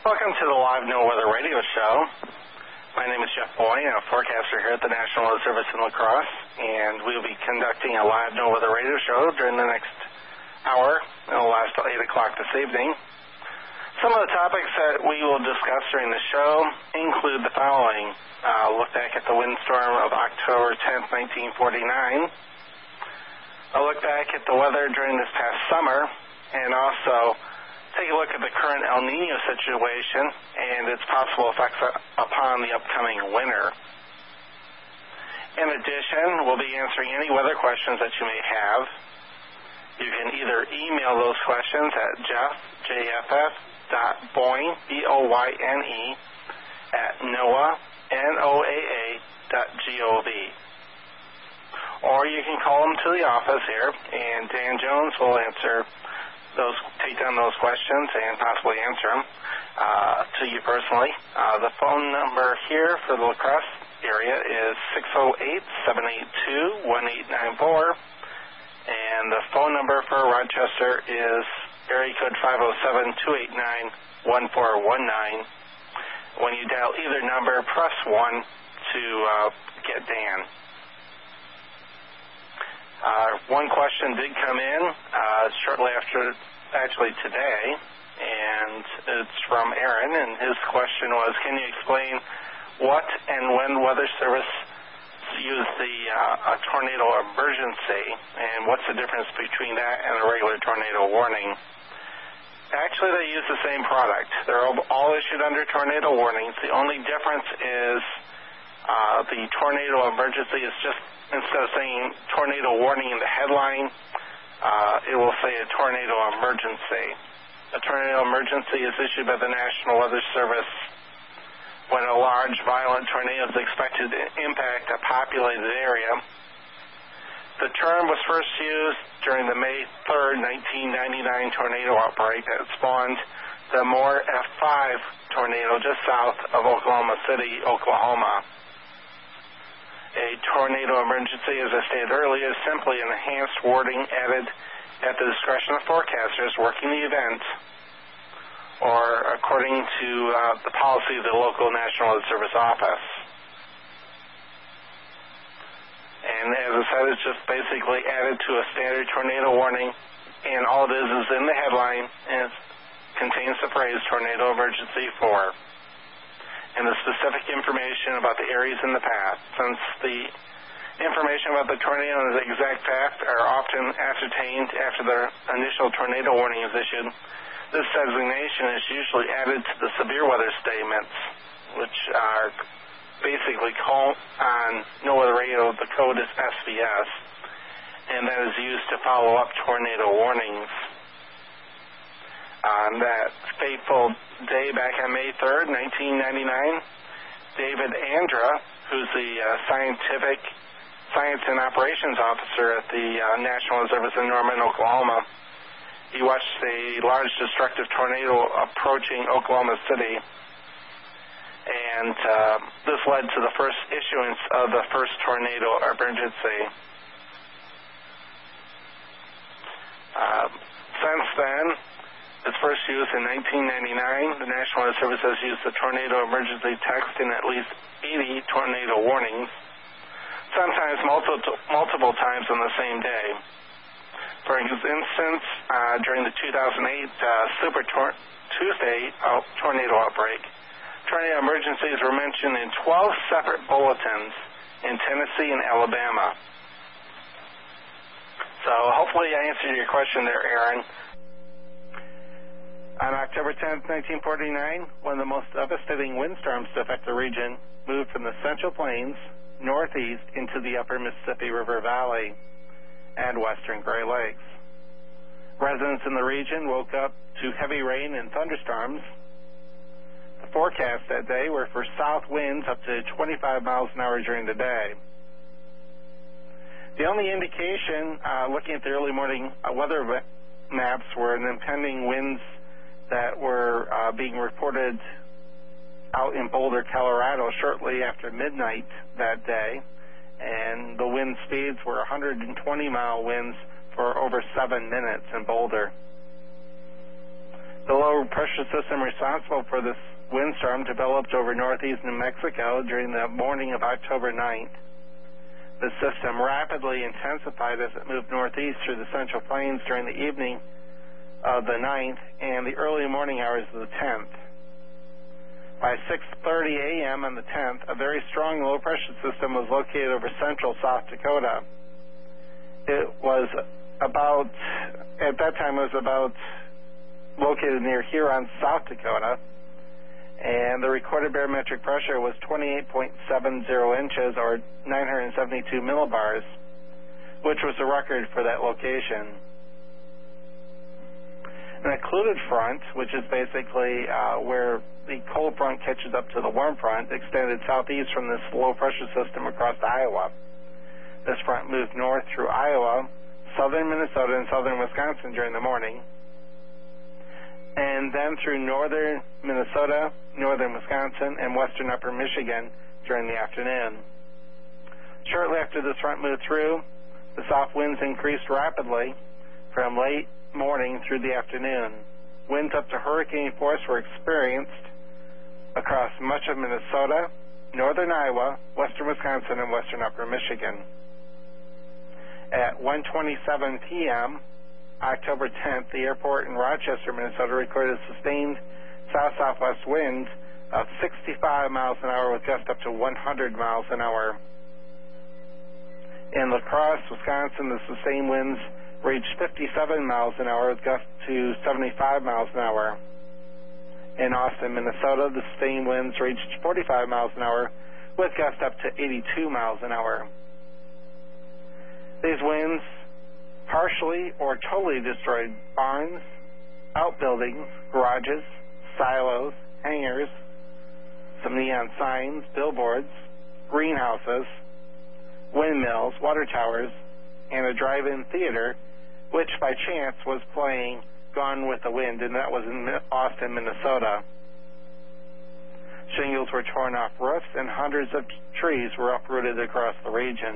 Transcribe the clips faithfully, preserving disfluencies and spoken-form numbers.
Welcome to the Live No Weather Radio Show. My name is Jeff Boy. I'm a forecaster here at the National Weather Service in La Crosse, and we will be conducting a Live No Weather Radio Show during the next hour. It'll last till eight o'clock this evening. Some of the topics that we will discuss during the show include the following. Uh, look back at the windstorm of October tenth, nineteen forty-nine. A look back at the weather during this past summer, and also take a look at the current El Nino situation and its possible effects upon the upcoming winter. In addition, we'll be answering any weather questions that you may have. You can either email those questions at jeff, J F F, dot boyne, B O Y N E, at NOAA, N O A A, dot G O V. Or you can call them to the office here, and Dan Jones will answer those, take down those questions and possibly answer them uh, to you personally. Uh, the phone number here for the La Crosse area is six oh eight, seven eight two, one eight nine four, and the phone number for Rochester is area code five oh seven, two eight nine, one four one nine. When you dial either number, press one to uh, get Dan. Uh, one question did come in uh, shortly after, actually today, and it's from Aaron, and his question was, can you explain what and when Weather Service use the uh, a tornado emergency, and what's the difference between that and a regular tornado warning? Actually, they use the same product. They're all issued under tornado warnings. The only difference is uh, the tornado emergency is just, instead of saying tornado warning in the headline, uh, it will say a tornado emergency. A tornado emergency is issued by the National Weather Service when a large, violent tornado is expected to impact a populated area. The term was first used during the May third, nineteen ninety-nine tornado outbreak that spawned the Moore F five tornado just south of Oklahoma City, Oklahoma. A tornado emergency, as I stated earlier, is simply an enhanced wording added at the discretion of forecasters working the event or according to uh, the policy of the local National Weather Service office. And as I said, it's just basically added to a standard tornado warning, and all it is is in the headline, and it contains the phrase tornado emergency for, and the specific information about the areas in the path. Since the information about the tornado and the exact path are often ascertained after the initial tornado warning is issued, this designation is usually added to the severe weather statements, which are basically called on No Weather Radio. The code is S V S, and that is used to follow up tornado warnings. On that fateful day back on May third, nineteen ninety-nine, David Andra, who's the uh, scientific science and operations officer at the uh, National Weather Service in Norman, Oklahoma, he watched a large destructive tornado approaching Oklahoma City, and uh, this led to the first issuance of the first tornado emergency. Uh, since then, its first use in nineteen ninety-nine, the National Weather Service has used the tornado emergency text in at least eighty tornado warnings, sometimes multiple, multiple times on the same day. For instance, uh, during the two thousand eight uh, Super tor- Tuesday uh, tornado outbreak, tornado emergencies were mentioned in twelve separate bulletins in Tennessee and Alabama. So hopefully I answered your question there, Aaron. On October tenth, nineteen forty-nine, one of the most devastating windstorms to affect the region moved from the Central Plains northeast into the upper Mississippi River Valley and western Great Lakes. Residents in the region woke up to heavy rain and thunderstorms. The forecasts that day were for south winds up to twenty-five miles an hour during the day. The only indication, uh, looking at the early morning uh, weather maps, were an impending winds that were uh, being reported out in Boulder, Colorado shortly after midnight that day, and the wind speeds were one hundred twenty mile winds for over seven minutes in Boulder. The low pressure system responsible for this windstorm developed over northeast New Mexico during the morning of October ninth. The system rapidly intensified as it moved northeast through the Central Plains during the evening of the ninth and the early morning hours of the tenth. By six thirty a.m. on the tenth, a very strong low-pressure system was located over central South Dakota. It was about, at that time, it was about located near Huron, South Dakota, and the recorded barometric pressure was twenty-eight point seven zero inches, or nine hundred seventy-two millibars, which was a record for that location. An occluded front, which is basically uh, where the cold front catches up to the warm front, extended southeast from this low-pressure system across Iowa. This front moved north through Iowa, southern Minnesota, and southern Wisconsin during the morning, and then through northern Minnesota, northern Wisconsin, and western upper Michigan during the afternoon. Shortly after this front moved through, the south winds increased rapidly from late morning through the afternoon. Winds up to hurricane force were experienced across much of Minnesota, northern Iowa, western Wisconsin, and western upper Michigan. At one twenty-seven p.m., October tenth, the airport in Rochester, Minnesota, recorded a sustained south-southwest wind of sixty-five miles an hour with gusts up to one hundred miles an hour. In La Crosse, Wisconsin, the sustained winds reached fifty-seven miles an hour with gusts to seventy-five miles an hour. In Austin, Minnesota, the sustained winds reached forty-five miles an hour with gusts up to eighty-two miles an hour. These winds partially or totally destroyed barns, outbuildings, garages, silos, hangars, some neon signs, billboards, greenhouses, windmills, water towers, and a drive-in theater, which by chance was playing Gone with the Wind, and that was in Austin, Minnesota. Shingles were torn off roofs, and hundreds of trees were uprooted across the region.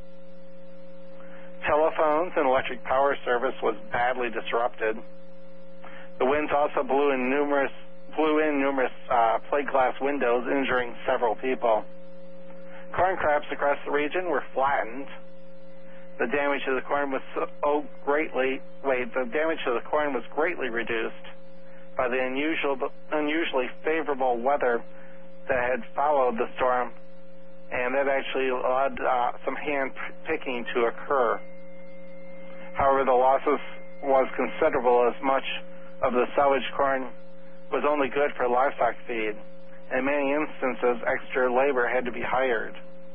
Telephones and electric power service was badly disrupted. The winds also blew in numerous blew in numerous uh, plate glass windows, injuring several people. Corn crops across the region were flattened. The damage to the corn was so greatly wait, the damage to the corn was greatly reduced by the unusual, unusually favorable weather that had followed the storm, and that actually allowed uh, some hand picking to occur. However, the losses was considerable, as much of the salvaged corn was only good for livestock feed. In many instances, extra labor had to be hired.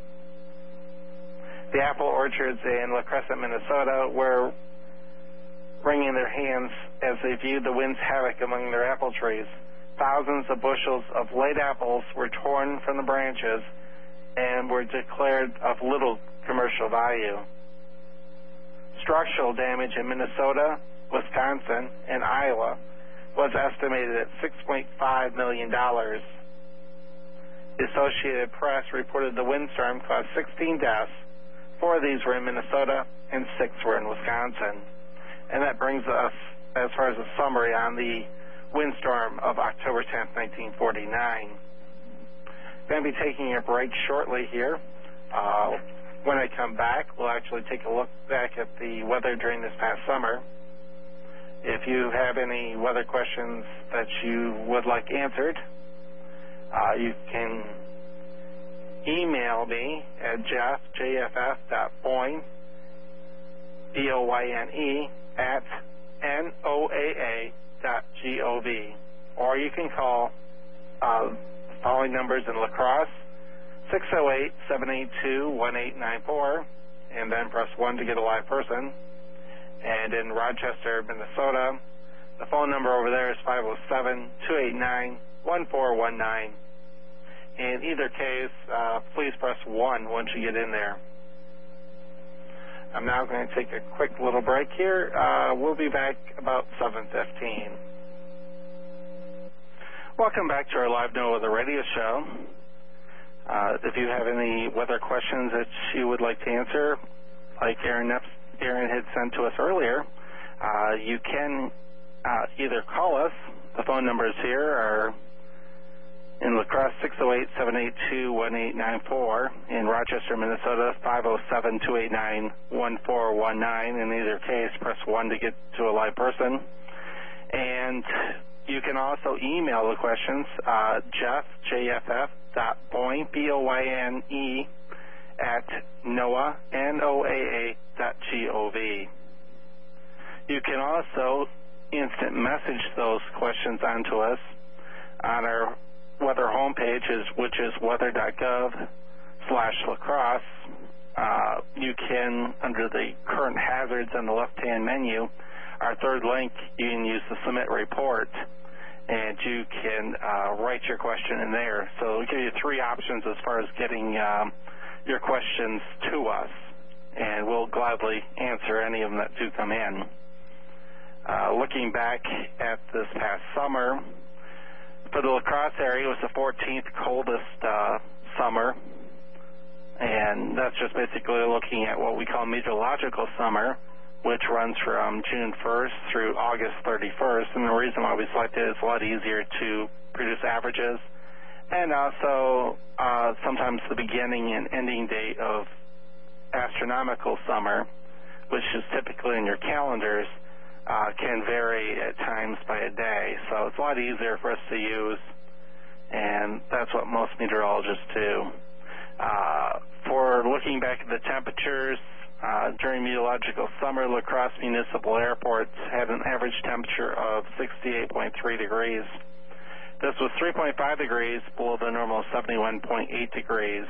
The apple orchards in La Crescent, Minnesota, were wringing their hands as they viewed the wind's havoc among their apple trees. Thousands of bushels of late apples were torn from the branches and were declared of little commercial value. Structural damage in Minnesota, Wisconsin, and Iowa was estimated at six point five million dollars. The Associated Press reported the windstorm caused sixteen deaths. Four of these were in Minnesota, and six were in Wisconsin. And that brings us, as far as a summary on the windstorm of October tenth, nineteen forty-nine. I'm going to be taking a break shortly here. Uh, when I come back, we'll actually take a look back at the weather during this past summer. If you have any weather questions that you would like answered, uh, you can email me at jeff, J F F dot Boyne, B O Y N E, at N O A A dot gov. Or you can call uh, the following numbers in La Crosse, six oh eight, seven eight two, one eight nine four, and then press one to get a live person. And in Rochester, Minnesota, the phone number over there is five oh seven, two eight nine, one four one nine. In either case, uh, please press one once you get in there. I'm now going to take a quick little break here. Uh, we'll be back about seven fifteen. Welcome back to our Live No Weather radio show. Uh, if you have any weather questions that you would like to answer, like Aaron, Neps, Aaron had sent to us earlier, uh, you can uh, either call us The phone numbers here are in La Crosse, six oh eight, seven eight two, one eight nine four. In Rochester, Minnesota, five oh seven, two eight nine, one four one nine. In either case, press one to get to a live person. And you can also email the questions, uh, Jeff, J F F, dot Boyne, B O Y N E, at NOAA, N O A A, dot G O V. You can also instant message those questions onto us on our weather homepage, is, which is weather.gov slash lacrosse. Uh, you can, under the current hazards on the left-hand menu, our third link, you can use the submit report, and you can uh, write your question in there. So we give you three options as far as getting um, your questions to us, and we'll gladly answer any of them that do come in. Uh, looking back at this past summer, for the La Crosse area, it was the fourteenth coldest uh, summer, and that's just basically looking at what we call meteorological summer, which runs from June first through August thirty-first. And the reason why we selected it is a lot easier to produce averages, and also uh, sometimes the beginning and ending date of astronomical summer, which is typically in your calendars, uh, can vary at times by a day. So it's a lot easier for us to use, and that's what most meteorologists do. Uh, for looking back at the temperatures, uh, during meteorological summer, La Crosse Municipal Airport had an average temperature of sixty-eight point three degrees. This was three point five degrees below the normal seventy-one point eight degrees.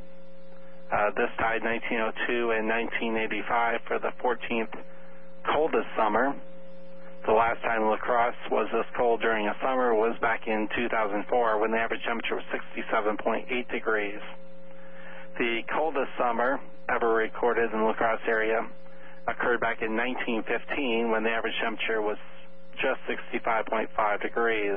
Uh, this tied nineteen oh two and nineteen eighty-five for the fourteenth coldest summer. The last time La Crosse was this cold during a summer was back in two thousand four, when the average temperature was sixty-seven point eight degrees. The coldest summer ever recorded in the La Crosse area occurred back in nineteen fifteen, when the average temperature was just sixty-five point five degrees.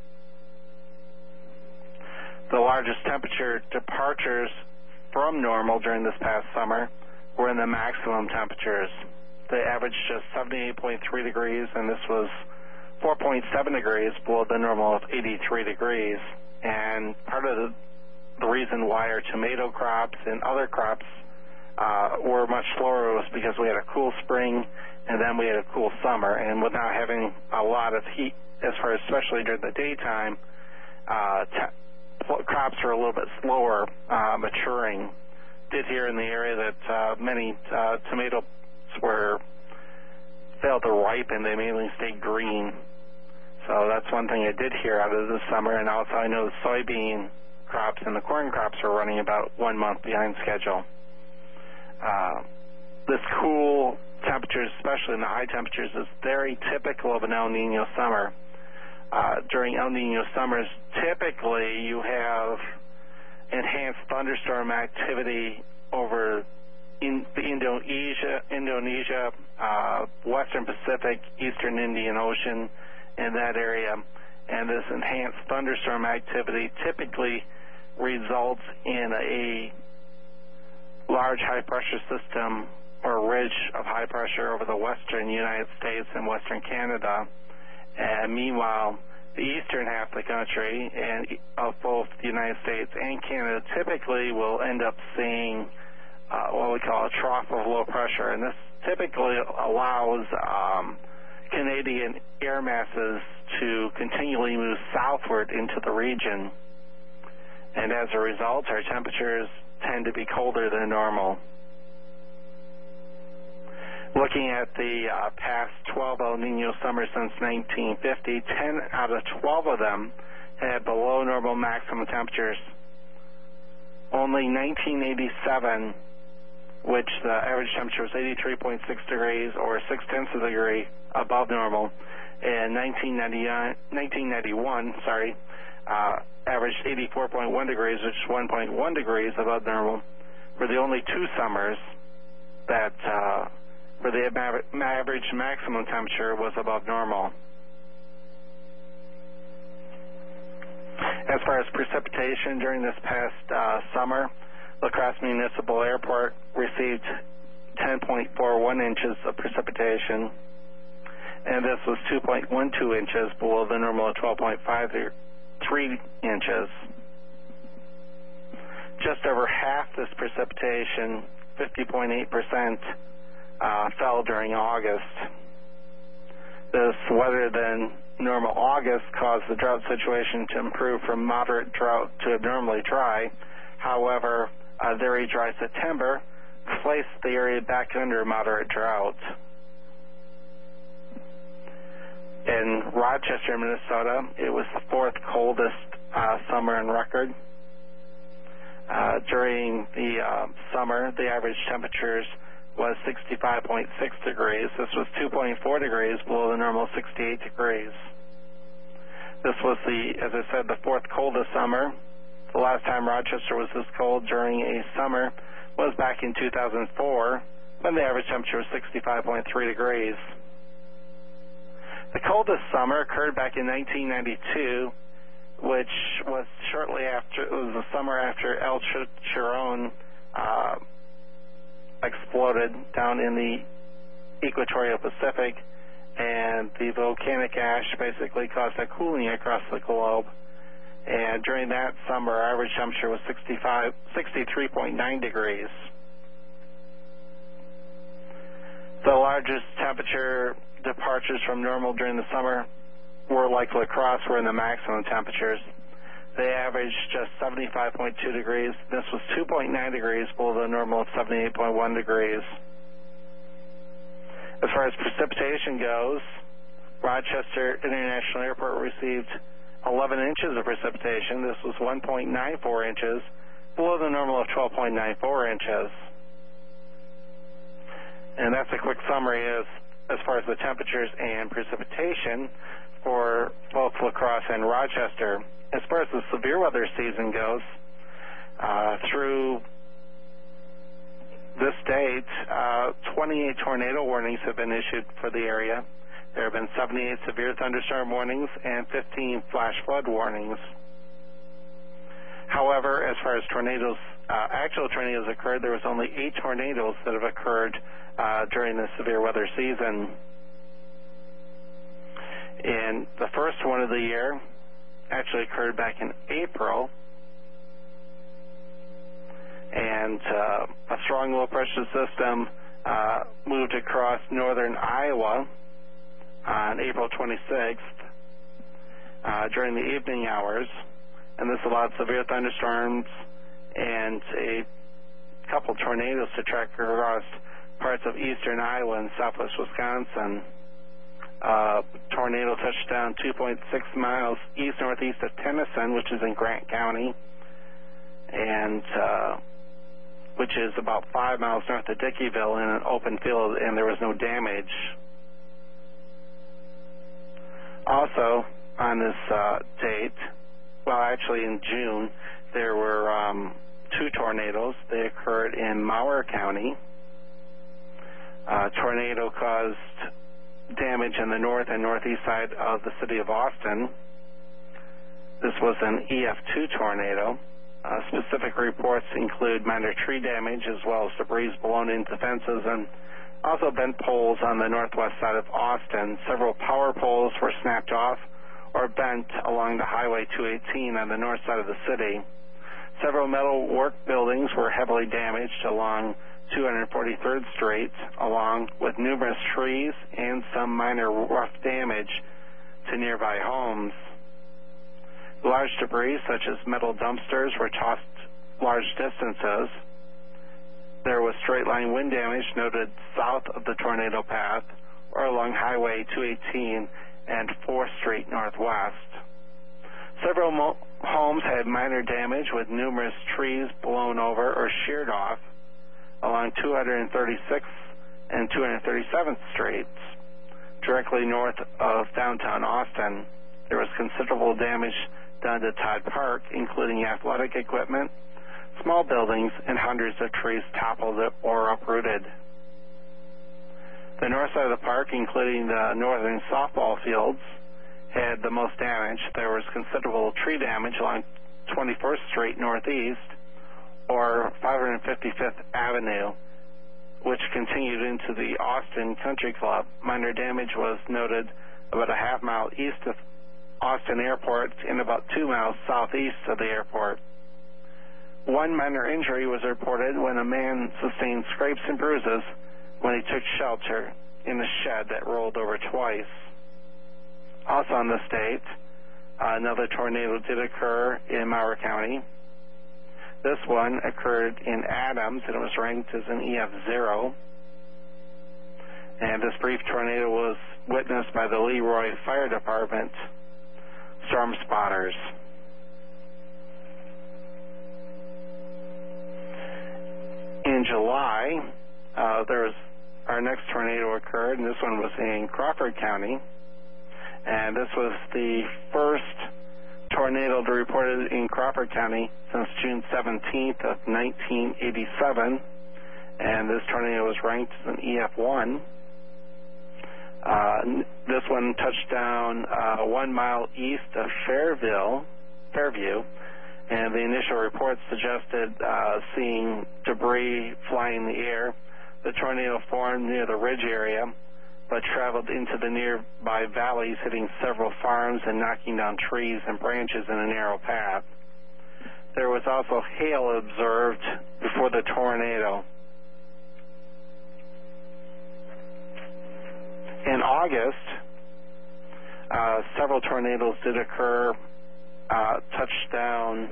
The largest temperature departures from normal during this past summer were in the maximum temperatures. They averaged just seventy-eight point three degrees, and this was four point seven degrees below the normal of eighty-three degrees. And part of the, the reason why our tomato crops and other crops uh, were much slower was because we had a cool spring, and then we had a cool summer. And without having a lot of heat, as far as especially during the daytime, uh, t- crops are a little bit slower uh, maturing. Did hear in the area that uh, many uh, tomatoes were failed to ripen; they mainly stayed green. So that's one thing I did hear out of this summer. And also, I know the soybean crops and the corn crops are running about one month behind schedule. Uh, this cool temperatures, especially in the high temperatures, is very typical of an El Nino summer. Uh, during El Nino summers, typically you have enhanced thunderstorm activity over in the Indonesia, Indonesia, uh, Western Pacific, Eastern Indian Ocean, in that area. And this enhanced thunderstorm activity typically results in a large high-pressure system or ridge of high pressure over the western United States and western Canada. And meanwhile, the eastern half of the country, and of both the United States and Canada, typically will end up seeing uh, what we call a trough of low pressure. And this typically allows um, Canadian air masses to continually move southward into the region. And as a result, our temperatures tend to be colder than normal. Looking at the uh, past twelve El Nino summers since nineteen fifty, ten out of twelve of them had below normal maximum temperatures. Only nineteen eighty-seven, which the average temperature was eighty-three point six degrees or six-tenths of a degree above normal, and nineteen ninety-one, sorry, uh, averaged eighty-four point one degrees, which is one point one degrees above normal, were the only two summers that uh, where the average maximum temperature was above normal. As far as precipitation during this past uh, summer, La Crosse Municipal Airport received ten point four one inches of precipitation. and this was two point one two inches below the normal of twelve point five three inches. Just over half this precipitation, fifty point eight percent, uh, fell during August. This weather than normal August caused the drought situation to improve from moderate drought to abnormally dry. However, a very dry September placed the area back under moderate drought. In Rochester, Minnesota, it was the fourth coldest uh, summer on record. Uh, during the uh, summer, the average temperatures was sixty-five point six degrees. This was two point four degrees below the normal sixty-eight degrees. This was the, as I said, the fourth coldest summer. The last time Rochester was this cold during a summer was back in two thousand four, when the average temperature was sixty-five point three degrees. The coldest summer occurred back in nineteen ninety-two, which was shortly after, it was the summer after El Chiron uh, exploded down in the equatorial Pacific, and the volcanic ash basically caused a cooling across the globe. And during that summer, our average temperature was sixty-five, sixty-three point nine degrees. The largest temperature departures from normal during the summer were like La Crosse, were in the maximum temperatures. They averaged just seventy-five point two degrees. This was two point nine degrees below the normal of seventy-eight point one degrees. As far as precipitation goes, Rochester International Airport received eleven inches of precipitation. This was one point nine four inches below the normal of twelve point nine four inches. And that's a quick summary as, as far as the temperatures and precipitation for both La Crosse and Rochester. As far as the severe weather season goes, uh, through this date, uh, twenty-eight tornado warnings have been issued for the area. There have been seventy-eight severe thunderstorm warnings and fifteen flash flood warnings. However, as far as tornadoes, uh, actual tornadoes occurred, there was only eight tornadoes that have occurred uh, during the severe weather season. And the first one of the year actually occurred back in April, and uh, a strong low pressure system uh, moved across northern Iowa on April twenty-sixth uh, during the evening hours, and this allowed severe thunderstorms and a couple tornadoes to track across parts of eastern Iowa and southwest Wisconsin. Uh, tornado touched down two point six miles east-northeast of Tennyson, which is in Grant County, and uh, which is about five miles north of Dickeyville in an open field, and there was no damage. Also, on this uh, date, well, actually in June, there were um, two tornadoes. They occurred in Mower County. A tornado caused damage in the north and northeast side of the city of Austin. This was an E F two tornado. Uh, specific reports include minor tree damage as well as debris blown into fences and also bent poles on the northwest side of Austin. Several power poles were snapped off or bent along the Highway two eighteen on the north side of the city. Several metal work buildings were heavily damaged along two hundred forty-third Street, along with numerous trees and some minor rough damage to nearby homes. Large debris, such as metal dumpsters, were tossed large distances. There was straight-line wind damage noted south of the tornado path or along Highway two eighteen and fourth Street Northwest. Several mo- homes had minor damage with numerous trees blown over or sheared off along two hundred thirty-sixth and two hundred thirty-seventh Streets, directly north of downtown Austin. There was considerable damage done to Todd Park, including athletic equipment, small buildings, and hundreds of trees toppled or uprooted. The north side of the park, including the northern softball fields, had the most damage. There was considerable tree damage along twenty-first Street Northeast or five hundred fifty-fifth Avenue, which continued into the Austin Country Club. Minor damage was noted about a half mile east of Austin Airport and about two miles southeast of the airport. One minor injury was reported when a man sustained scrapes and bruises when he took shelter in a shed that rolled over twice. Also on the state, uh, another tornado did occur in Mower County. This one occurred in Adams, and it was ranked as an E F zero. And this brief tornado was witnessed by the Leroy Fire Department storm spotters. In July, uh, there was our next tornado occurred, and this one was in Crawford County. And this was the first tornado to be reported in Crawford County since June seventeenth of nineteen eighty-seven. And this tornado was ranked as an E F one. Uh, this one touched down uh, one mile east of Fairville, Fairview, and the initial reports suggested uh, seeing debris flying in the air. The tornado formed near the ridge area, but traveled into the nearby valleys, hitting several farms and knocking down trees and branches in a narrow path. There was also hail observed before the tornado. In August, uh, several tornadoes did occur, uh, touched down,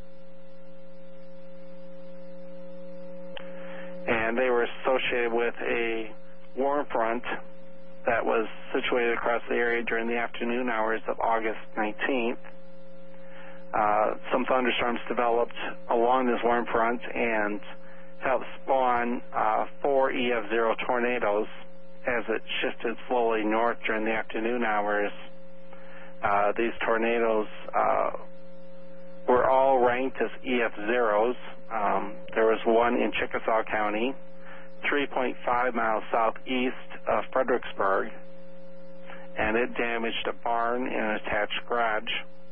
and they were associated with a warm front that was situated across the area during the afternoon hours of August nineteenth. Uh, some thunderstorms developed along this warm front and helped spawn uh, four E F zero tornadoes as it shifted slowly north during the afternoon hours. Uh, these tornadoes uh, were all ranked as E F zeros. Um, there was one in Chickasaw County, three point five miles southeast of Fredericksburg, and it damaged a barn and an attached garage.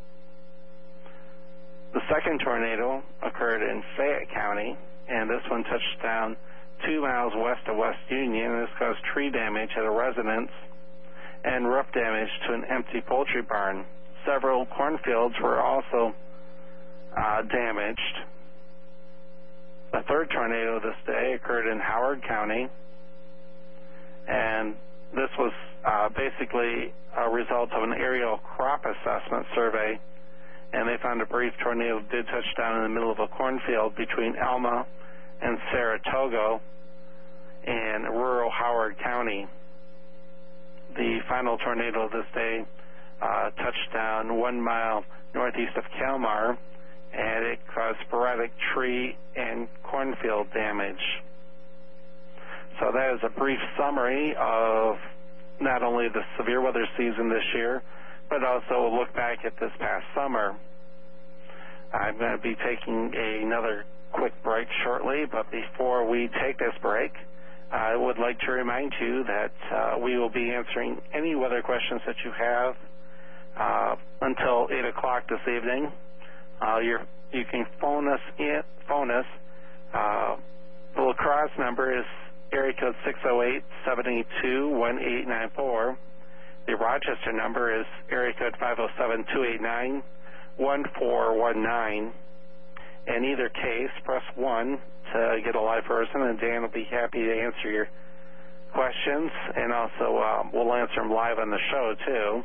The second tornado occurred in Fayette County, and this one touched down two miles west of West Union, and this caused tree damage at a residence and roof damage to an empty poultry barn. Several cornfields were also uh, damaged. The third tornado this day occurred in Howard County, and this was uh, basically a result of an aerial crop assessment survey, and they found a brief tornado did touch down in the middle of a cornfield between Alma and Saratoga in rural Howard County. The final tornado this day uh, touched down one mile northeast of Kalmar, and it caused sporadic tree and cornfield damage. So that is a brief summary of not only the severe weather season this year, but also a look back at this past summer. I'm going to be taking another quick break shortly, but before we take this break, I would like to remind you that uh, we will be answering any weather questions that you have uh, until eight o'clock this evening. Uh, you're, you can phone us. In, phone us. Uh, the La Crosse number is area code six oh eight, seven eight two, one eight nine four. The Rochester number is area code five oh seven, two eight nine, one four one nine. In either case, press one to get a live person, and Dan will be happy to answer your questions, and also uh, we'll answer them live on the show, too.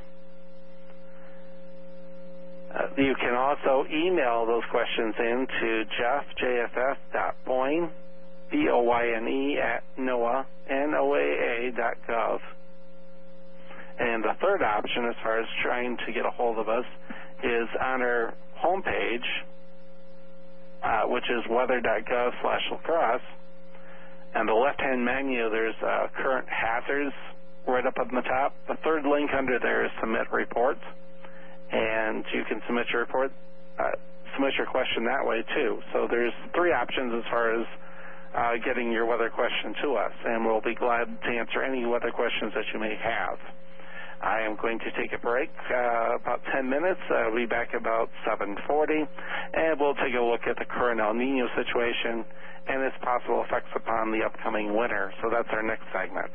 Uh, you can also email those questions in to Jeff, J F F dot Boyne, B O Y N E, at NOAA, N O A A dot gov. And the third option, as far as trying to get a hold of us, is on our homepage, Uh, which is weather.gov slash lacrosse. On the left-hand menu, there's uh, current hazards right up on the top. The third link under there is submit report, and you can submit your report, uh, submit your question that way too. So there's three options as far as uh, getting your weather question to us, and we'll be glad to answer any weather questions that you may have. I am going to take a break, uh, about ten minutes. I'll be back about seven forty, and we'll take a look at the current El Nino situation and its possible effects upon the upcoming winter. So that's our next segment.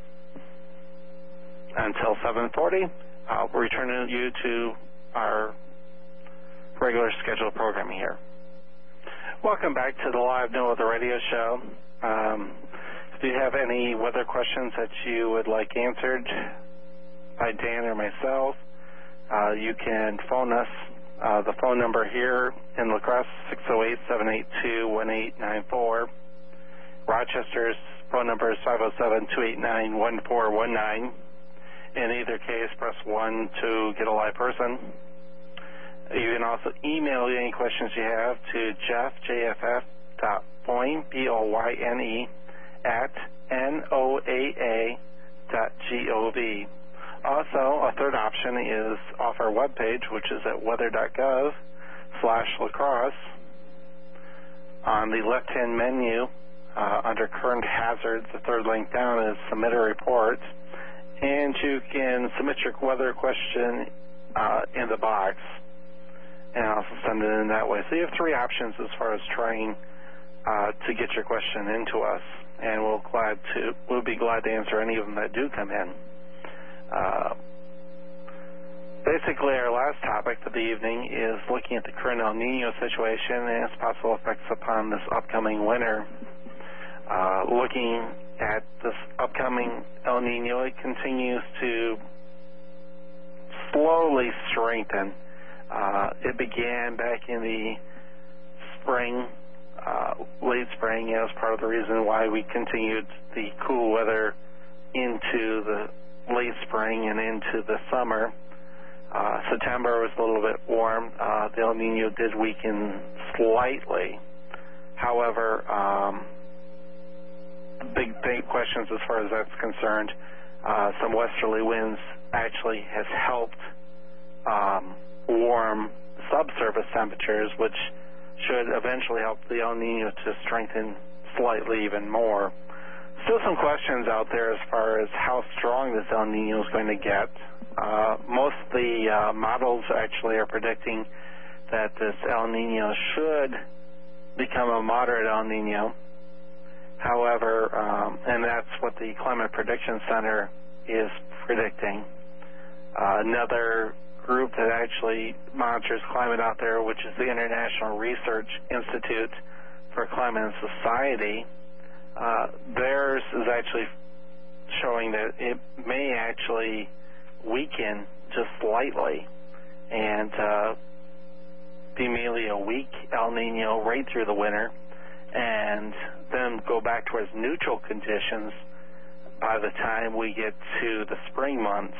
Until seven forty, I'll return you to our regular scheduled programming here. Welcome back to the Live No Weather Radio Show. Um, if you have any weather questions that you would like answered by Dan or myself, uh, you can phone us. Uh, the phone number here in La Crosse, six oh eight, seven eight two, one eight nine four. Rochester's phone number is five oh seven, two eight nine, one four one nine. In either case, press one to get a live person. You can also email any questions you have to Jeff, J F F dot Boyne, B O Y N E, at N O A A dot G O V. Also, a third option is off our webpage, which is at weather.gov slash lacrosse. On the left-hand menu, uh, under current hazards, the third link down is submit a report, and you can submit your weather question uh, in the box and also send it in that way. So you have three options as far as trying uh, to get your question into us, and we'll glad to we'll be glad to answer any of them that do come in. Uh, basically, our last topic for the evening is looking at the current El Nino situation and its possible effects upon this upcoming winter. Uh, looking at this upcoming El Nino, it continues to slowly strengthen. Uh, it began back in the spring, uh, late spring, as part of the reason why we continued the cool weather into the late spring and into the summer. Uh, September was a little bit warm. Uh, the El Nino did weaken slightly. However, um, big, big questions as far as that's concerned. Uh, some westerly winds actually has helped um, warm subsurface temperatures, which should eventually help the El Nino to strengthen slightly even more. Still some questions out there as far as how strong this El Nino is going to get. Uh, most of the uh, models actually are predicting that this El Nino should become a moderate El Nino. However, um, and that's what the Climate Prediction Center is predicting. Uh, another group that actually monitors climate out there, which is the International Research Institute for Climate and Society, Uh, theirs is actually showing that it may actually weaken just slightly and uh, be merely a weak El Nino right through the winter and then go back towards neutral conditions by the time we get to the spring months.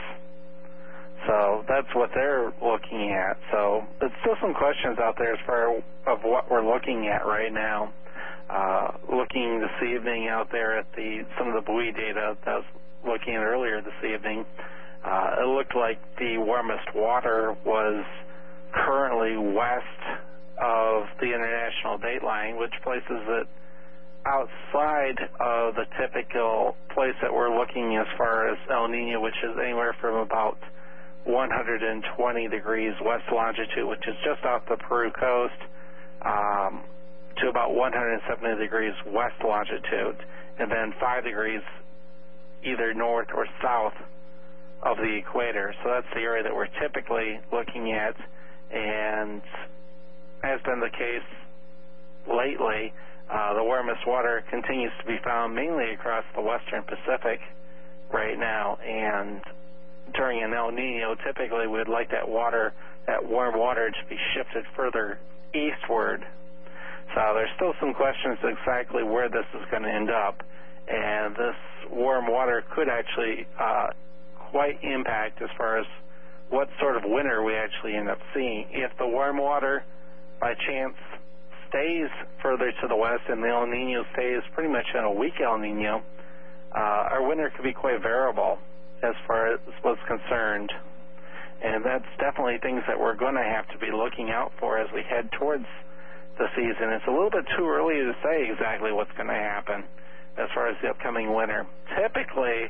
So that's what they're looking at. So there's still some questions out there as far as of what we're looking at right now. Uh, looking this evening out there at the some of the buoy data that I was looking at earlier this evening, uh, it looked like the warmest water was currently west of the international dateline, which places it outside of the typical place that we're looking as far as El Nino, which is anywhere from about one hundred twenty degrees west longitude, which is just off the Peru coast, um, to about one hundred seventy degrees west longitude, and then five degrees either north or south of the equator. So that's the area that we're typically looking at, and has been the case lately. Uh, the warmest water continues to be found mainly across the western Pacific right now, and during an El Nino, typically we'd like that water, that warm water, to be shifted further eastward. So there's still some questions exactly where this is going to end up, and this warm water could actually uh, quite impact as far as what sort of winter we actually end up seeing. If the warm water, by chance, stays further to the west and the El Nino stays pretty much in a weak El Nino, uh, our winter could be quite variable as far as what's concerned. And that's definitely things that we're going to have to be looking out for as we head towards the season. It's a little bit too early to say exactly what's going to happen as far as the upcoming winter. Typically,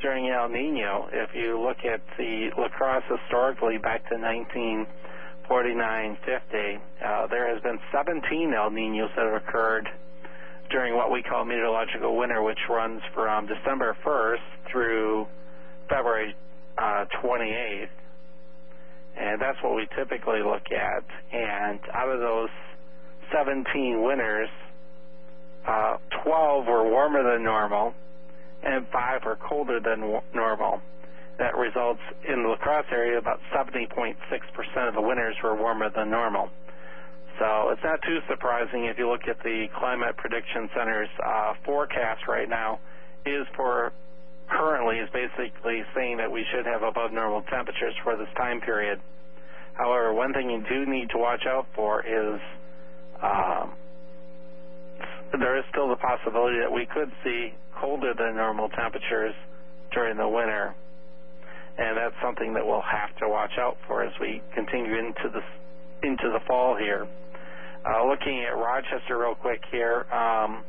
during El Nino. If you look at the La Crosse historically back to nineteen forty-nine fifty, uh, there has been seventeen El Ninos that have occurred during what we call meteorological winter, which runs from December first through February uh, twenty-eighth. And that's what we typically look at. And out of those seventeen winters, uh, twelve were warmer than normal, and five were colder than w- normal. That results in the La Crosse area, about seventy point six percent of the winters were warmer than normal. So it's not too surprising if you look at the Climate Prediction Center's uh, forecast right now is for currently is basically saying that we should have above normal temperatures for this time period. However, one thing you do need to watch out for is um, there is still the possibility that we could see colder than normal temperatures during the winter, and that's something that we'll have to watch out for as we continue into the into the fall here. Uh, looking at Rochester real quick here, um,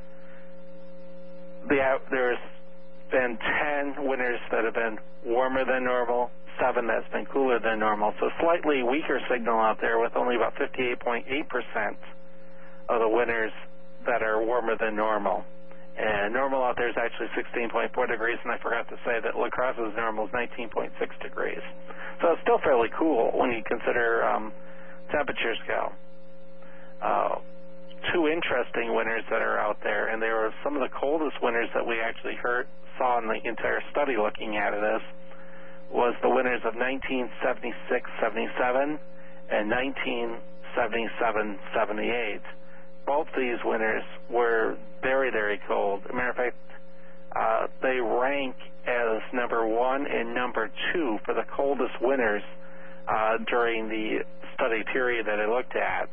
the, there's been ten winters that have been warmer than normal, seven that's been cooler than normal. So slightly weaker signal out there with only about fifty-eight point eight percent of the winters that are warmer than normal. And normal out there is actually sixteen point four degrees, and I forgot to say that La Crosse's normal is nineteen point six degrees. So it's still fairly cool when you consider um, temperatures go. Uh, two interesting winters that are out there, and they were some of the coldest winters that we actually heard, saw in the entire study looking at this, was the winters of nineteen seventy-six seventy-seven and nineteen seventy-seven seventy-eight. Both these winters were very, very cold. As a matter of fact, uh, they rank as number one and number two for the coldest winters uh, during the study period that I looked at.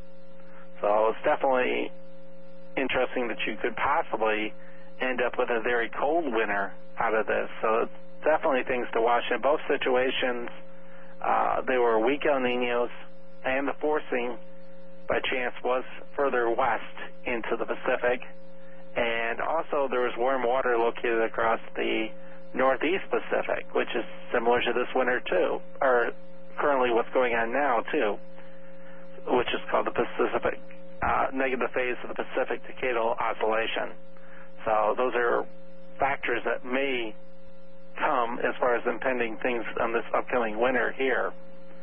So it's definitely interesting that you could possibly end up with a very cold winter out of this. So it's definitely things to watch. In both situations, uh, they were weak El Ninos, and the forcing, by chance, was further west into the Pacific. And also there was warm water located across the northeast Pacific, which is similar to this winter, too, or currently what's going on now, too, which is called the Pacific uh, negative phase of the Pacific Decadal Oscillation. So those are factors that may come as far as impending things on this upcoming winter here.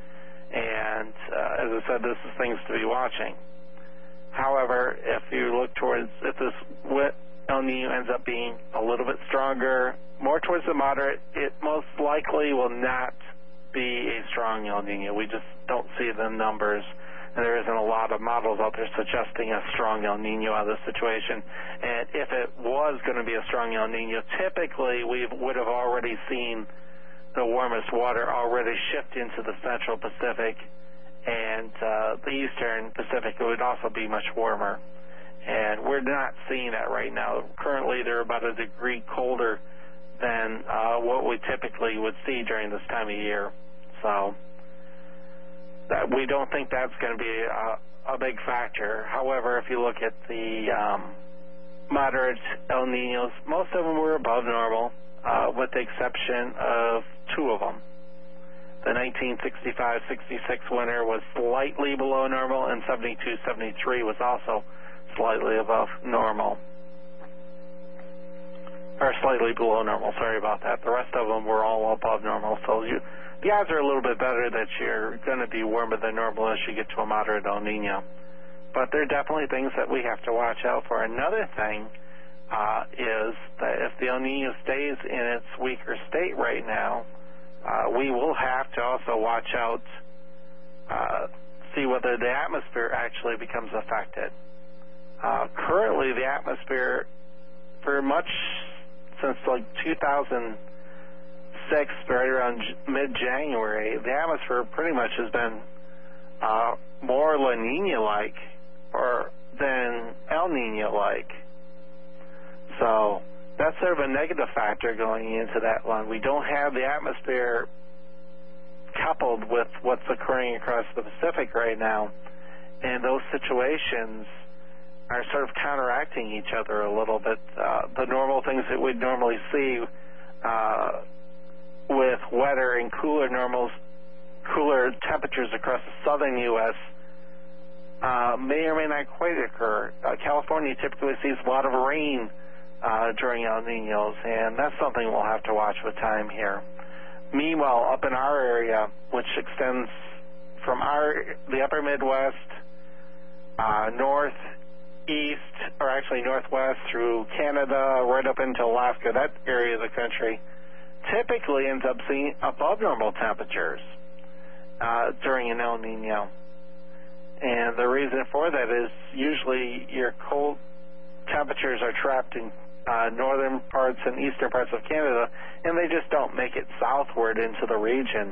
And uh, as I said, this is things to be watching. However, if you look towards, if this El Nino ends up being a little bit stronger, more towards the moderate, it most likely will not be a strong El Nino. We just don't see the numbers, and there isn't a lot of models out there suggesting a strong El Nino out of this situation. And if it was going to be a strong El Nino, typically we would have already seen the warmest water already shift into the central Pacific, and uh, the eastern Pacific would also be much warmer. And we're not seeing that right now. Currently, they're about a degree colder than uh, what we typically would see during this time of year. So that we don't think that's going to be a, a big factor. However, if you look at the um, moderate El Ninos, most of them were above normal, uh, with the exception of two of them. The nineteen sixty-five sixty-six winter was slightly below normal, and seventy-two seventy-three was also slightly above normal. Or slightly below normal, sorry about that. The rest of them were all above normal. So you, the odds are a little bit better that you're going to be warmer than normal as you get to a moderate El Nino. But there are definitely things that we have to watch out for. Another thing uh, is that if the El Nino stays in its weaker state right now, uh, we will have to also watch out, uh, see whether the atmosphere actually becomes affected. Uh, currently, the atmosphere, for much since like two thousand six, right around mid-January, the atmosphere pretty much has been uh, more La Nina-like or than El Nino-like. So that's sort of a negative factor going into that one. We don't have the atmosphere coupled with what's occurring across the Pacific right now, and those situations are sort of counteracting each other a little bit. Uh, the normal things that we'd normally see uh, with wetter and cooler normals, cooler temperatures across the southern U S Uh, may or may not quite occur. Uh, California typically sees a lot of rain uh, during El Niños, and that's something we'll have to watch with time here. Meanwhile, up in our area, which extends from our the upper Midwest, uh, north, east, or actually northwest through Canada, right up into Alaska, that area of the country, typically ends up seeing above normal temperatures uh, during an El Niño. And the reason for that is usually your cold temperatures are trapped in uh, northern parts and eastern parts of Canada, and they just don't make it southward into the region.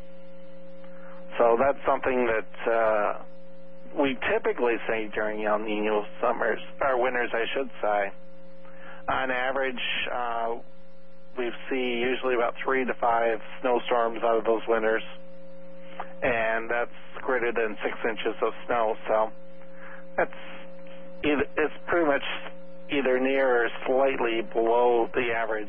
So that's something that uh, we typically see during El Niño summers, or winters, I should say. On average, uh, we see usually about three to five snowstorms out of those winters, and that's greater than six inches of snow. So that's either, it's pretty much either near or slightly below the average.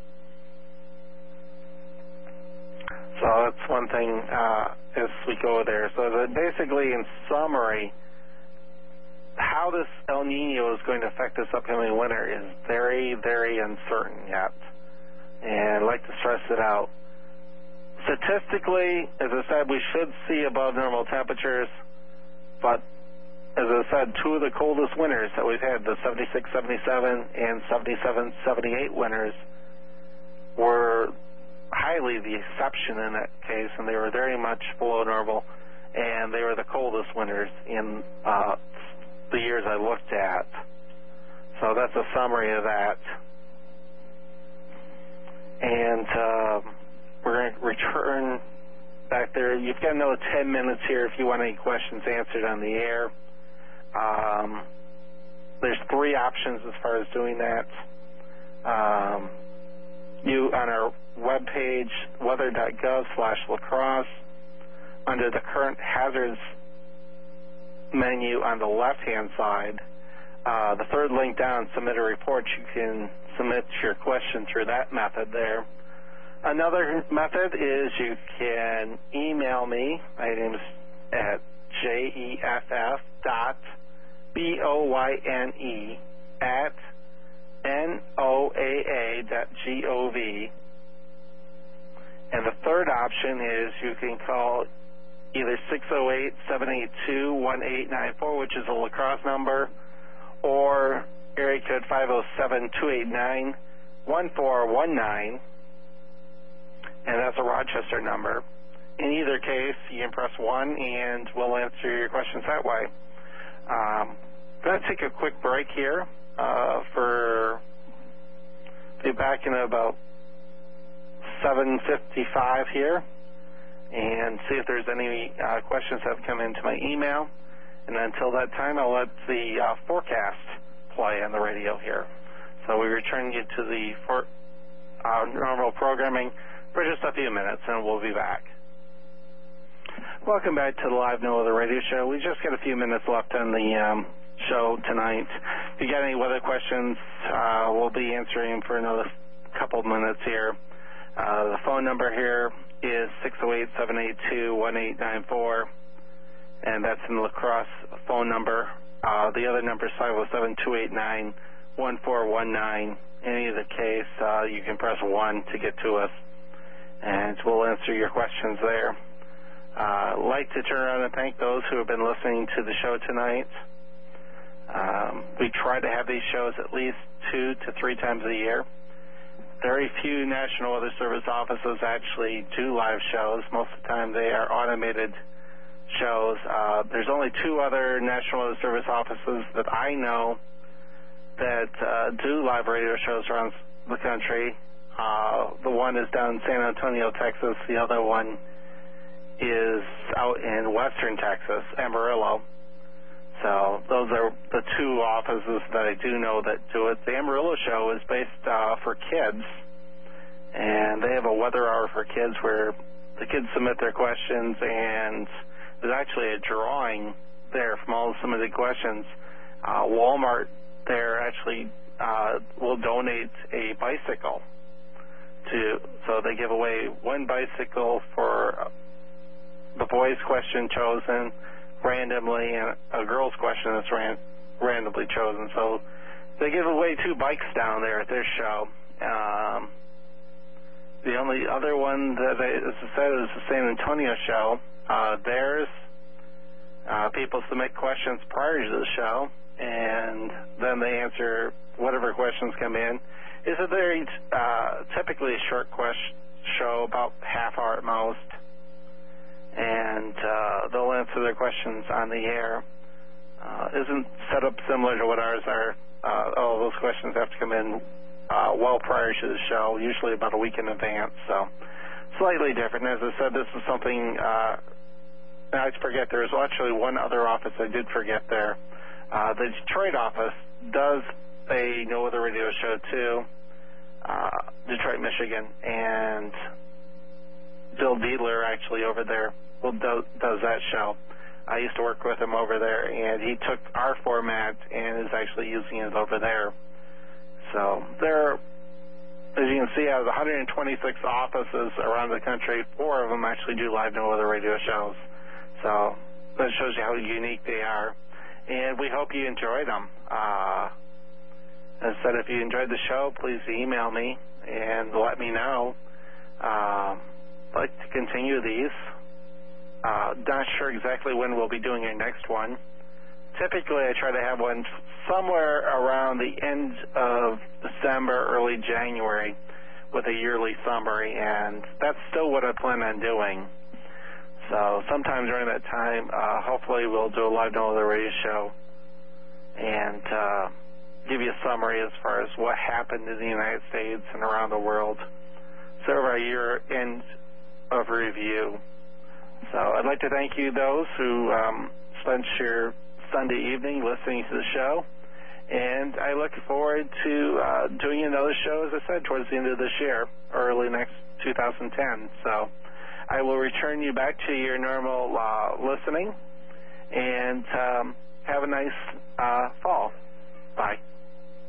So that's one thing uh, as we go there. So that basically, in summary, how this El Niño is going to affect this upcoming winter is very, very uncertain yet. And I'd like to stress it out. Statistically, as I said, we should see above normal temperatures, but as I said, two of the coldest winters that we've had, the seventy-six seventy-seven and seventy-seven seventy-eight winters, were highly the exception in that case, and they were very much below normal, and they were the coldest winters in uh, the years I looked at. So that's a summary of that. And uh, we're going to return back there. You've got another ten minutes here if you want any questions answered on the air. Um, there's three options as far as doing that. Um, you, on our webpage, weather.gov slash lacrosse, under the current hazards menu on the left-hand side, uh, the third link down, submit a report, you can submit your question through that method there. Another method is you can email me. My name is at jeff dot b o y n e at n o a a dot gov. And the third option is you can call either six oh eight, seven eight two, one eight nine four, which is a La Crosse number, or area code five oh seven, two eight nine, one four one nine, and that's a Rochester number. In either case, you can press one, and we'll answer your questions that way. Um, I'm going to take a quick break here uh, for be back in about seven fifty-five here, and see if there's any uh, questions that have come into my email. And until that time, I'll let the uh, forecast play on the radio here. So we return you to the for, uh, normal programming for just a few minutes, and we'll be back. Welcome back to the Live No Weather Radio Show. We just got a few minutes left on the um, show tonight. If you got any weather questions, uh, we'll be answering them for another couple of minutes here. Uh, the phone number here is six oh eight, seven eight two, one eight nine four, and that's in the La Crosse phone number. Uh, the other number is five oh seven, two eight nine, one four one nine. In either case, uh, you can press one to get to us, and we'll answer your questions there. Uh, I'd like to turn around and thank those who have been listening to the show tonight. Um, we try to have these shows at least two to three times a year. Very few National Weather Service offices actually do live shows. Most of the time they are automated shows. Uh, there's only two other National Weather Service offices that I know that uh, do live radio shows around the country. Uh, the one is down in San Antonio, Texas. The other one is out in western Texas, Amarillo. So those are the two offices that I do know that do it. The Amarillo show is based uh, for kids, and they have a weather hour for kids where the kids submit their questions, and there's actually a drawing there from all the submitted questions. Uh, Walmart there actually uh, will donate a bicycle to, so they give away one bicycle for the boys' question chosen randomly and a girls' question that's ran, randomly chosen. So they give away two bikes down there at their show. Um, the only other one that I, as I said, is the San Antonio show. Uh, theirs, uh, people submit questions prior to the show, and then they answer whatever questions come in. It's a very uh, typically a short question show, about half hour at most, and uh, they'll answer their questions on the air. Uh, isn't set up similar to what ours are. Uh, all those questions have to come in uh, well prior to the show, usually about a week in advance, so slightly different. As I said, this is something, uh, I forget, there's actually one other office I did forget there. Uh, the Detroit office does a No Other Radio show too, uh, Detroit, Michigan, and Bill Dietler actually over there will do, does that show. I used to work with him over there, and he took our format and is actually using it over there. So there, as you can see, out of one hundred twenty-six offices around the country, four of them actually do live No Other Radio shows. So that shows you how unique they are. And we hope you enjoyed them. Uh, as I said, if you enjoyed the show, please email me and let me know. Uh, I'd like to continue these. Uh, not sure exactly when we'll be doing our next one. Typically, I try to have one somewhere around the end of December, early January, with a yearly summary, and that's still what I plan on doing. So sometime during that time, uh, hopefully we'll do a live No Other Radio show and uh, give you a summary as far as what happened in the United States and around the world. Sort of our year end of review. So I'd like to thank you, those who um, spent your Sunday evening listening to the show. And I look forward to uh, doing another show, as I said, towards the end of this year, early next two thousand ten. So I will return you back to your normal uh, listening, and um, have a nice uh, fall.